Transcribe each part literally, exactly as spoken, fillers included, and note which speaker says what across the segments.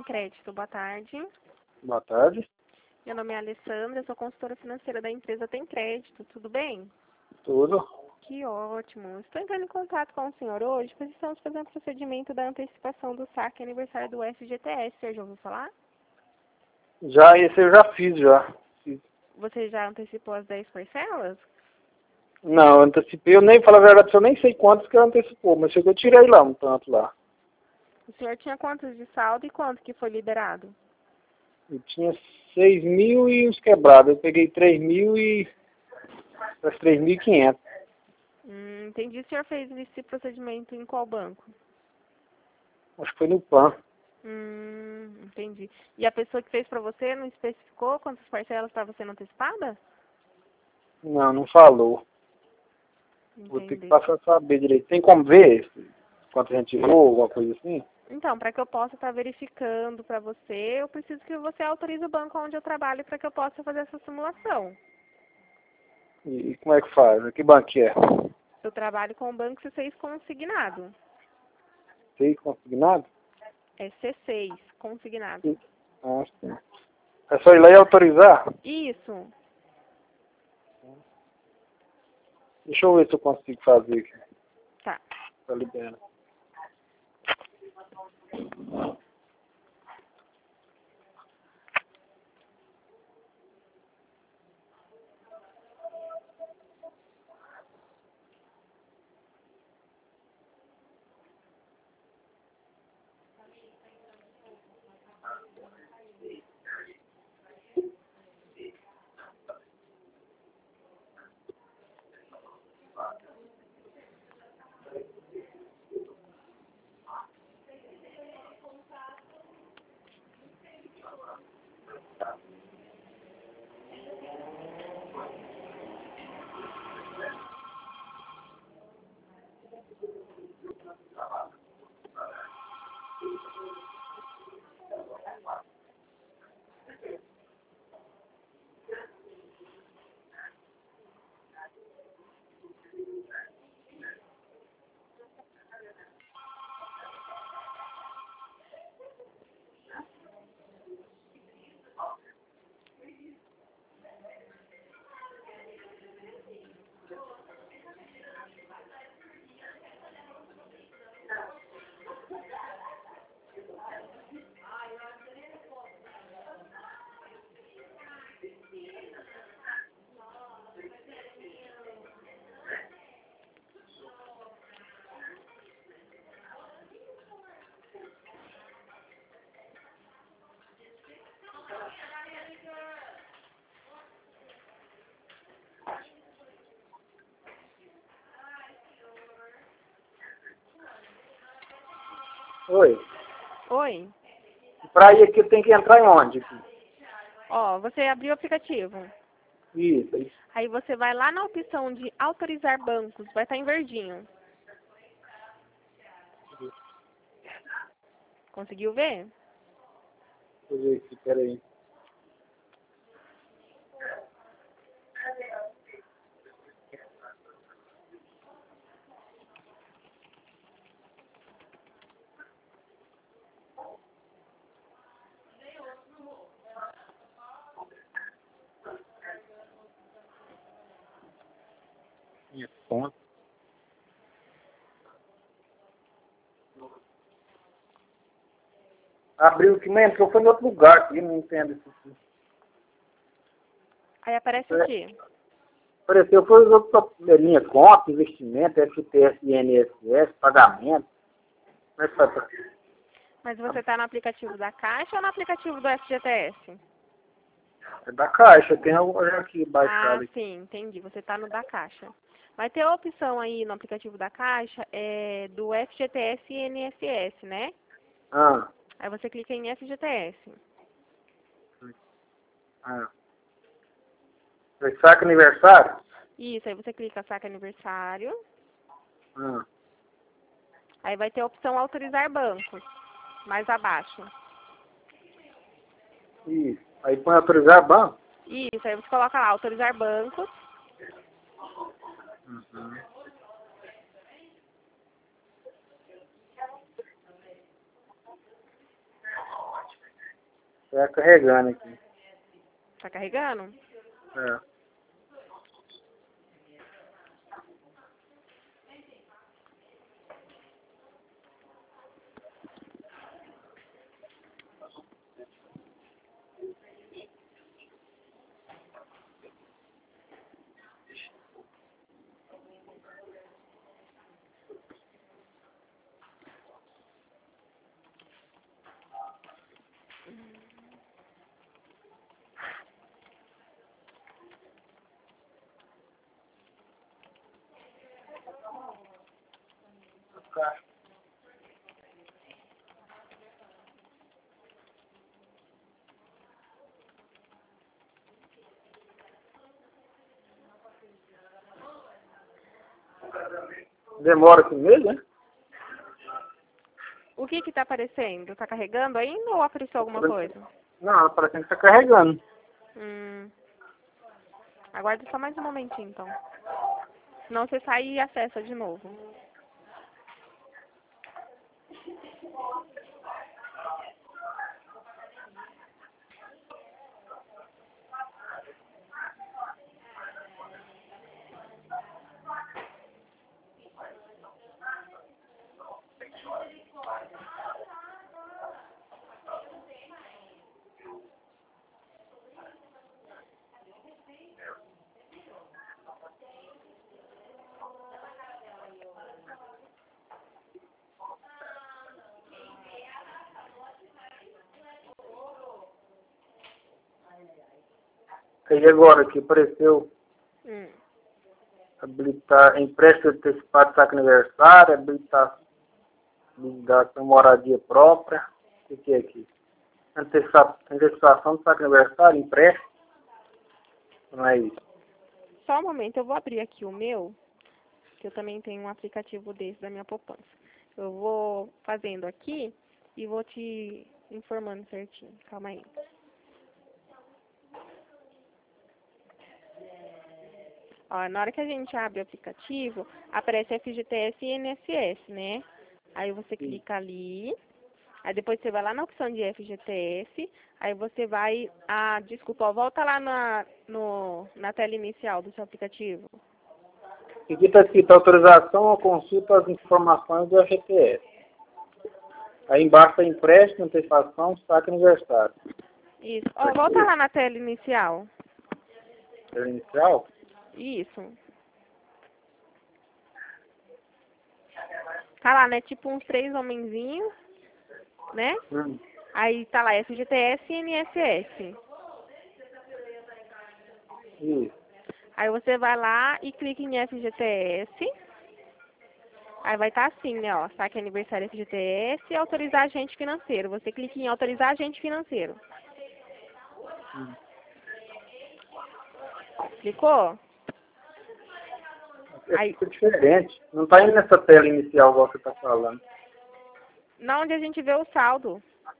Speaker 1: Crédito, boa tarde.
Speaker 2: Boa tarde.
Speaker 1: Meu nome é Alessandra, sou consultora financeira da empresa Tem Crédito, tudo bem?
Speaker 2: Tudo.
Speaker 1: Que ótimo. Estou entrando em contato com o senhor hoje, pois estamos fazendo o procedimento da antecipação do saque aniversário do F G T S. O senhor já ouviu falar?
Speaker 2: Já, esse eu já fiz, já. Fiz.
Speaker 1: Você já antecipou as dez parcelas?
Speaker 2: Não, eu antecipei, eu nem, falar a verdade, eu nem sei quantos que eu antecipou, mas chegou, eu tirei lá um tanto lá.
Speaker 1: O senhor tinha quantos de saldo e quanto que foi liberado?
Speaker 2: Eu tinha seis mil e uns quebrados, eu peguei três mil e... três mil e quinhentos.
Speaker 1: Hum, entendi. O senhor fez esse procedimento em qual banco?
Speaker 2: Acho que foi no P A N.
Speaker 1: Hum, entendi. E a pessoa que fez para você não especificou quantas parcelas estava sendo antecipada?
Speaker 2: Não, não falou. Vou ter que
Speaker 1: Entendi.
Speaker 2: passar a saber direito. Tem como ver quanto a gente tirou, alguma coisa assim?
Speaker 1: Então, para que eu possa estar verificando para você, eu preciso que você autorize o banco onde eu trabalho para que eu possa fazer essa simulação.
Speaker 2: E, e como é que faz? Que banco que é?
Speaker 1: Eu trabalho com o banco C seis consignado.
Speaker 2: Sei consignado?
Speaker 1: É C seis consignado.
Speaker 2: Sim. Ah, sim. É só ir lá e autorizar?
Speaker 1: Isso.
Speaker 2: Deixa eu ver se eu consigo fazer aqui.
Speaker 1: Tá.
Speaker 2: Tá liberando. Oi.
Speaker 1: Oi.
Speaker 2: Pra ir aqui eu tenho que entrar em onde?
Speaker 1: Ó, você abriu o aplicativo.
Speaker 2: Isso, isso.
Speaker 1: Aí você vai lá na opção de autorizar bancos. Vai estar em verdinho. Conseguiu ver?
Speaker 2: Deixa eu ver aqui, peraí. Minha conta. Abriu que nem entrou, foi em outro lugar aqui, não entendo isso aqui.
Speaker 1: Aí aparece o quê?
Speaker 2: Apareceu, foi os outros, linha conta, investimento, F T S, I N S S, pagamento. Como é que faz pra...
Speaker 1: Mas você está no aplicativo da Caixa ou no aplicativo do F G T S?
Speaker 2: É da Caixa, tem algo aqui
Speaker 1: Ah,
Speaker 2: baixado aqui.
Speaker 1: sim, entendi. Você está no da Caixa. Vai ter a opção aí no aplicativo da Caixa é, do F G T S e I N S S, né?
Speaker 2: Ah,
Speaker 1: Aí você clica em F G T S.
Speaker 2: ah. Foi saque aniversário?
Speaker 1: Isso, aí você clica saque aniversário.
Speaker 2: Ah,
Speaker 1: Aí vai ter a opção autorizar bancos, mais abaixo.
Speaker 2: isso. Aí põe autorizar banco?
Speaker 1: Isso, aí você coloca lá, autorizar bancos.
Speaker 2: Uhum. Tá carregando aqui.
Speaker 1: Tá carregando?
Speaker 2: É. Demora aqui mesmo, né?
Speaker 1: O que que tá aparecendo? Tá carregando ainda ou apareceu alguma coisa?
Speaker 2: Não, parece que tá carregando.
Speaker 1: Hum. Aguarde só mais um momentinho, então. Senão você sai e acessa de novo.
Speaker 2: Aí agora aqui apareceu
Speaker 1: Hum.
Speaker 2: habilitar empréstimo antecipado de saque aniversário, habilitar habilitação moradia própria. O que, que é aqui? Antecipa, antecipação de saque aniversário, empréstimo. Não é isso.
Speaker 1: Só um momento, eu vou abrir aqui o meu, que eu também tenho um aplicativo desse da minha poupança. Eu vou fazendo aqui e vou te informando certinho. Calma aí. Ó, na hora que a gente abre o aplicativo, aparece F G T S e I N S S, né? Aí você
Speaker 2: Sim.
Speaker 1: clica ali, aí depois você vai lá na opção de F G T S, aí você vai... Ah, desculpa, ó, volta lá na, no, na tela inicial do seu aplicativo.
Speaker 2: Aqui está escrito autorização ou consulta as informações do F G T S. Aí embaixo está empréstimo, antecipação, saque aniversário.
Speaker 1: Isso. Ó, volta lá na tela inicial.
Speaker 2: Tela inicial?
Speaker 1: Isso. Tá lá, né? Tipo uns três homenzinhos, né?
Speaker 2: Hum.
Speaker 1: Aí tá lá F G T S e I N S S.
Speaker 2: Isso.
Speaker 1: Aí você vai lá e clica em F G T S. Aí vai estar assim, né? Ó, saque aniversário F G T S e autorizar agente financeiro. Você clica em autorizar agente financeiro.
Speaker 2: Hum.
Speaker 1: Clicou?
Speaker 2: É
Speaker 1: Aí,
Speaker 2: tudo diferente. Não está indo nessa tela inicial igual você está falando.
Speaker 1: na onde a gente vê o saldo.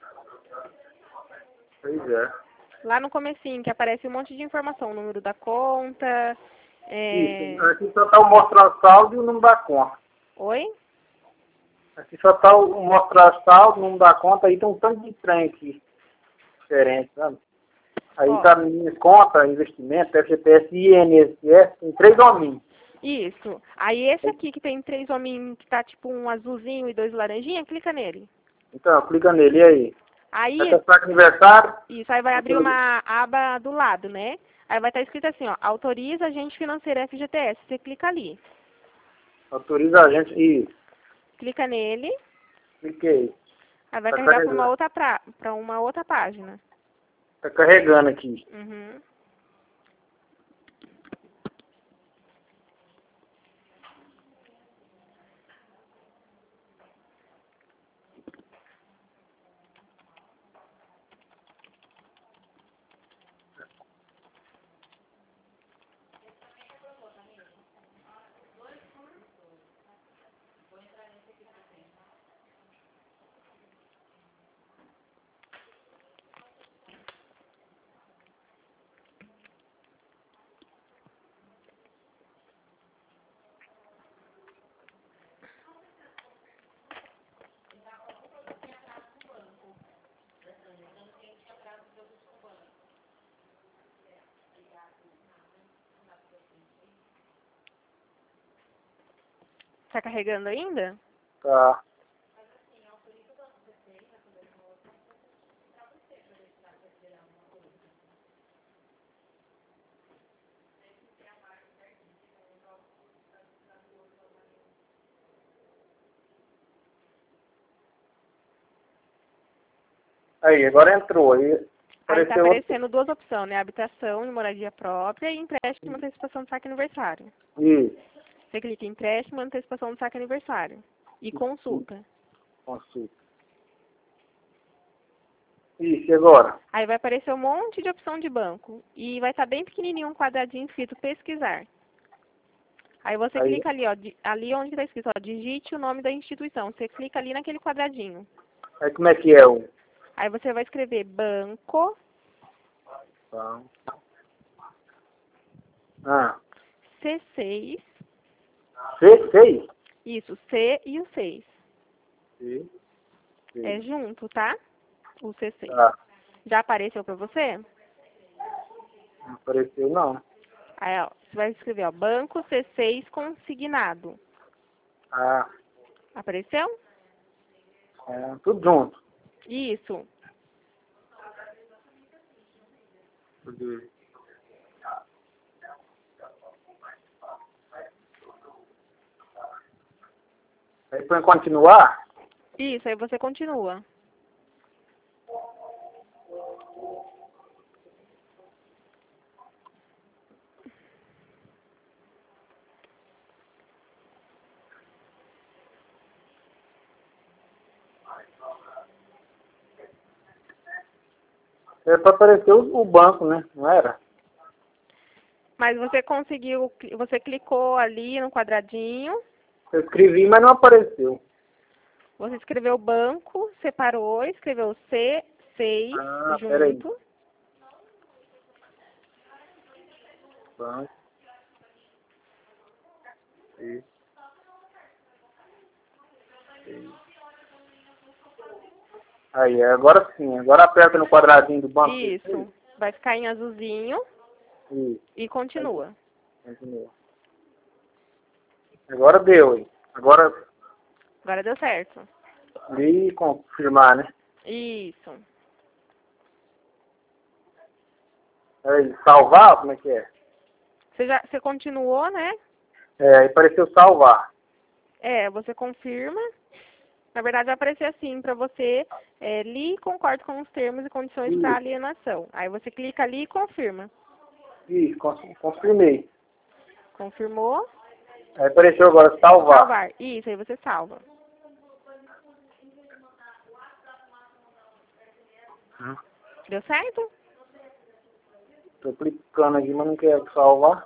Speaker 2: Pois é.
Speaker 1: Lá no comecinho, que aparece um monte de informação. O número da conta. É...
Speaker 2: Isso. Aqui só está o mostrar saldo e o número da conta.
Speaker 1: Oi?
Speaker 2: Aqui só está o mostrar saldo, o número da conta. Aí tem um tanto de trem aqui diferente, sabe? Aí
Speaker 1: Ó.
Speaker 2: está minha conta, investimento, F G T S e I N S S. Tem três domínios.
Speaker 1: Isso. Aí esse aqui que tem três hominhos, que tá tipo um azulzinho e dois laranjinha, clica nele.
Speaker 2: Então, clica nele. E aí?
Speaker 1: Aí,
Speaker 2: Essa saque aniversário.
Speaker 1: isso, aí vai abrir uma aba do lado, né? Aí vai estar escrito assim, ó, autoriza agente financeiro F G T S. Você clica ali.
Speaker 2: Autoriza a gente. Isso.
Speaker 1: Clica nele,
Speaker 2: Cliquei.
Speaker 1: aí vai
Speaker 2: Tá
Speaker 1: carregar para uma
Speaker 2: carregando.
Speaker 1: outra pra, pra uma outra página.
Speaker 2: Tá carregando aqui.
Speaker 1: Uhum. Tá carregando ainda?
Speaker 2: Tá. Aí, agora entrou. Aí,
Speaker 1: Aí tá
Speaker 2: apareceu
Speaker 1: aparecendo duas opções, né? Habitação e moradia própria e empréstimo e antecipação do saque aniversário.
Speaker 2: outro. Isso.
Speaker 1: Você clica em empréstimo e antecipação do saque aniversário. E consulta.
Speaker 2: Consulta. Isso, e agora?
Speaker 1: Aí vai aparecer um monte de opção de banco. E vai estar bem pequenininho um quadradinho escrito pesquisar. Aí você
Speaker 2: Aí.
Speaker 1: clica ali, ó, di- ali onde está escrito, ó, digite o nome da instituição. Você clica ali naquele quadradinho.
Speaker 2: Aí como é que é o...
Speaker 1: Aí você vai escrever banco
Speaker 2: Tá. Ah.
Speaker 1: C seis.
Speaker 2: C seis?
Speaker 1: Isso, C e o seis.
Speaker 2: C seis.
Speaker 1: É junto, tá? O C seis.
Speaker 2: Tá.
Speaker 1: Já apareceu pra você?
Speaker 2: Não apareceu, não.
Speaker 1: Aí, ó, você vai escrever, ó, banco C seis consignado.
Speaker 2: Ah.
Speaker 1: Apareceu?
Speaker 2: É, tudo junto.
Speaker 1: Isso.
Speaker 2: Tudo. Aí põe continuar.
Speaker 1: Isso, aí você continua.
Speaker 2: É para aparecer o, o banco, né? Não era?
Speaker 1: Mas você conseguiu, você clicou ali no quadradinho,
Speaker 2: Eu escrevi, mas não apareceu.
Speaker 1: você escreveu banco, separou, escreveu C seis
Speaker 2: Ah, peraí.
Speaker 1: junto.
Speaker 2: Banco. Isso. Isso. Aí, agora sim. Agora aperta no quadradinho do banco.
Speaker 1: Isso. Vai ficar em azulzinho
Speaker 2: Isso.
Speaker 1: e continua.
Speaker 2: Continua. Agora deu, hein? Agora
Speaker 1: Agora deu certo.
Speaker 2: li e confirmar, né?
Speaker 1: Isso.
Speaker 2: Aí, salvar, como é que é?
Speaker 1: Você já, você continuou, né?
Speaker 2: É, aí apareceu salvar.
Speaker 1: É, você confirma. Na verdade, vai aparecer assim para você, é, li e concordo com os termos e condições para
Speaker 2: Isso.
Speaker 1: alienação. Aí você clica ali e confirma.
Speaker 2: Isso, cons- confirmei.
Speaker 1: Confirmou,
Speaker 2: Aí apareceu agora salvar.
Speaker 1: salvar. Isso, aí você salva.
Speaker 2: Hum.
Speaker 1: Deu certo?
Speaker 2: Tô clicando aqui, mas não quero salvar.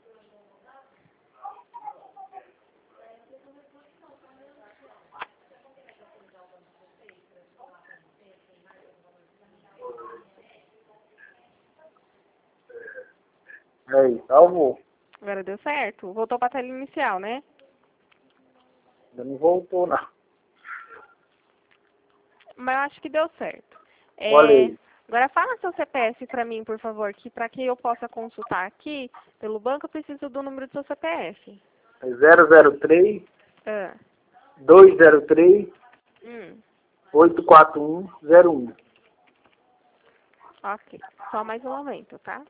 Speaker 2: Aí, salvou.
Speaker 1: Agora deu certo. Voltou para a tela inicial, né?
Speaker 2: Ainda não voltou, não.
Speaker 1: Mas eu acho que deu certo. É,
Speaker 2: Olha aí.
Speaker 1: agora fala seu C P F para mim, por favor, que para que eu possa consultar aqui pelo banco eu preciso do número do seu C P F.
Speaker 2: É zero zero três,
Speaker 1: Ah,
Speaker 2: dois zero três,
Speaker 1: hum,
Speaker 2: oito quatro um zero um.
Speaker 1: ok. Só mais um momento, tá?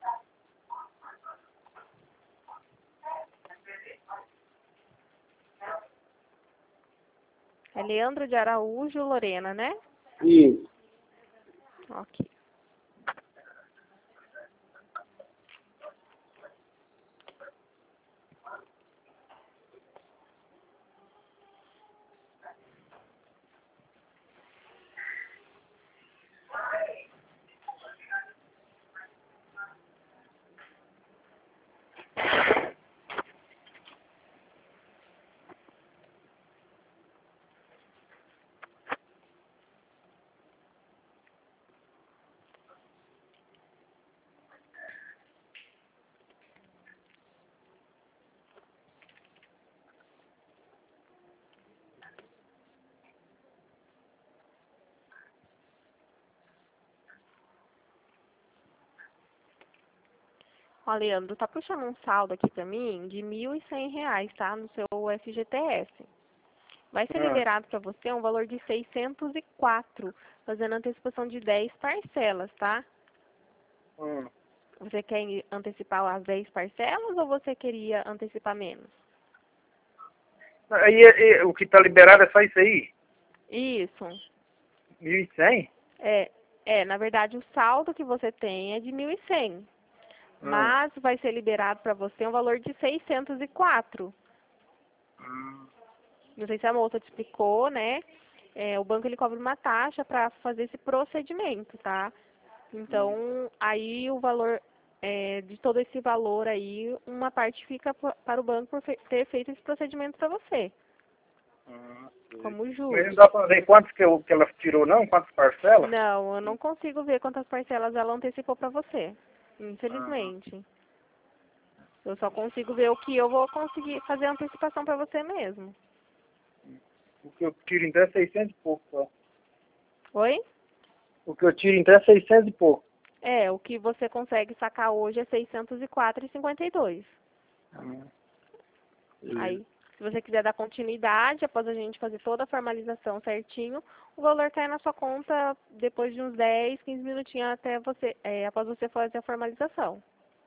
Speaker 1: É Leandro de Araújo Lorena, né?
Speaker 2: Isso.
Speaker 1: Ok. Ó, Leandro, tá puxando um saldo aqui pra mim de mil e cem reais, tá? No seu F G T S. Vai ser
Speaker 2: Ah,
Speaker 1: liberado para você um valor de seiscentos e quatro, fazendo antecipação de dez parcelas, tá?
Speaker 2: hum.
Speaker 1: Você quer antecipar as dez parcelas ou você queria antecipar menos?
Speaker 2: Aí é- é- o que tá liberado é só isso aí?
Speaker 1: Isso.
Speaker 2: mil e cem?
Speaker 1: É, é, na verdade, o saldo que você tem é de mil e cem.
Speaker 2: Hum.
Speaker 1: Mas vai ser liberado para você um valor de seiscentos e quatro.
Speaker 2: Hum.
Speaker 1: Não sei se a moça te explicou, né? É, o banco ele cobra uma taxa para fazer esse procedimento, tá? Então, aí o valor, é, de todo esse valor aí, uma parte fica p- para o banco por fe- ter feito esse procedimento para você,
Speaker 2: Hum, sei.
Speaker 1: como
Speaker 2: Mas não
Speaker 1: juros.
Speaker 2: dá pra ver quantos que, eu, que ela tirou, não? Quantas parcelas?
Speaker 1: Não, eu não consigo ver quantas parcelas ela antecipou para você,
Speaker 2: Aham.
Speaker 1: infelizmente. Eu só consigo ver o que eu vou conseguir fazer a antecipação para você mesmo.
Speaker 2: O que eu tiro então é seiscentos e pouco só.
Speaker 1: Oi?
Speaker 2: O que eu tiro então é seiscentos e pouco.
Speaker 1: É, o que você consegue sacar hoje é seiscentos e quatro reais e cinquenta e dois centavos.
Speaker 2: Hum. Beleza.
Speaker 1: Aí, se você quiser dar continuidade, após a gente fazer toda a formalização certinho, o valor cai na sua conta depois de uns dez, quinze minutinhos até você, é, após você fazer a formalização.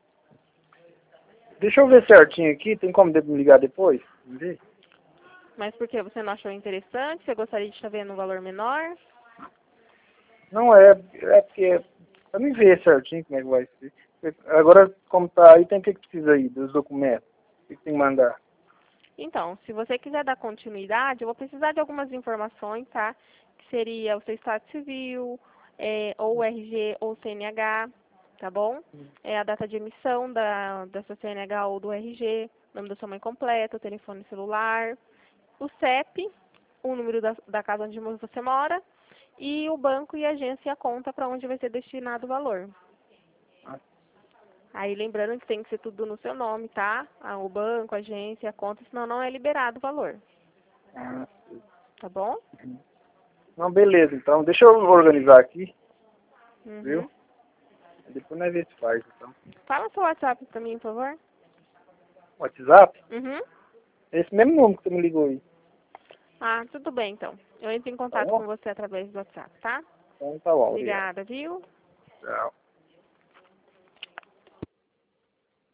Speaker 2: Deixa eu ver certinho aqui, tem como de- me ligar depois? Ver?
Speaker 1: Mas por que você não achou interessante? Você gostaria de estar vendo um valor menor?
Speaker 2: Não é, é porque pra me ver certinho como é que vai ser. Agora, como tá aí, tem o que que precisa aí dos documentos? O que que tem que mandar?
Speaker 1: Então, se você quiser dar continuidade, eu vou precisar de algumas informações, tá? Que seria o seu estado civil, é, ou o R G ou o C N H, tá bom? É a data de emissão da, da sua C N H ou do R G, nome da sua mãe completa, o telefone celular, o C E P, o número da, da casa onde você mora, e o banco e a agência e a conta para onde vai ser destinado o valor.
Speaker 2: Ah,
Speaker 1: Aí lembrando que tem que ser tudo no seu nome, tá? Ah, o banco, a agência, a conta, senão não é liberado o valor.
Speaker 2: ah,
Speaker 1: Tá bom?
Speaker 2: não, beleza, então. Deixa eu organizar aqui, viu?
Speaker 1: Uhum.
Speaker 2: Depois nós vemos se faz, então.
Speaker 1: Fala seu WhatsApp pra mim, por favor.
Speaker 2: WhatsApp?
Speaker 1: Uhum.
Speaker 2: Esse mesmo número que você me ligou aí.
Speaker 1: Ah, tudo bem então. Eu entro em
Speaker 2: Tá
Speaker 1: contato
Speaker 2: bom?
Speaker 1: com você através do WhatsApp, tá?
Speaker 2: Então tá bom, obrigado.
Speaker 1: Obrigada, viu?
Speaker 2: Tchau.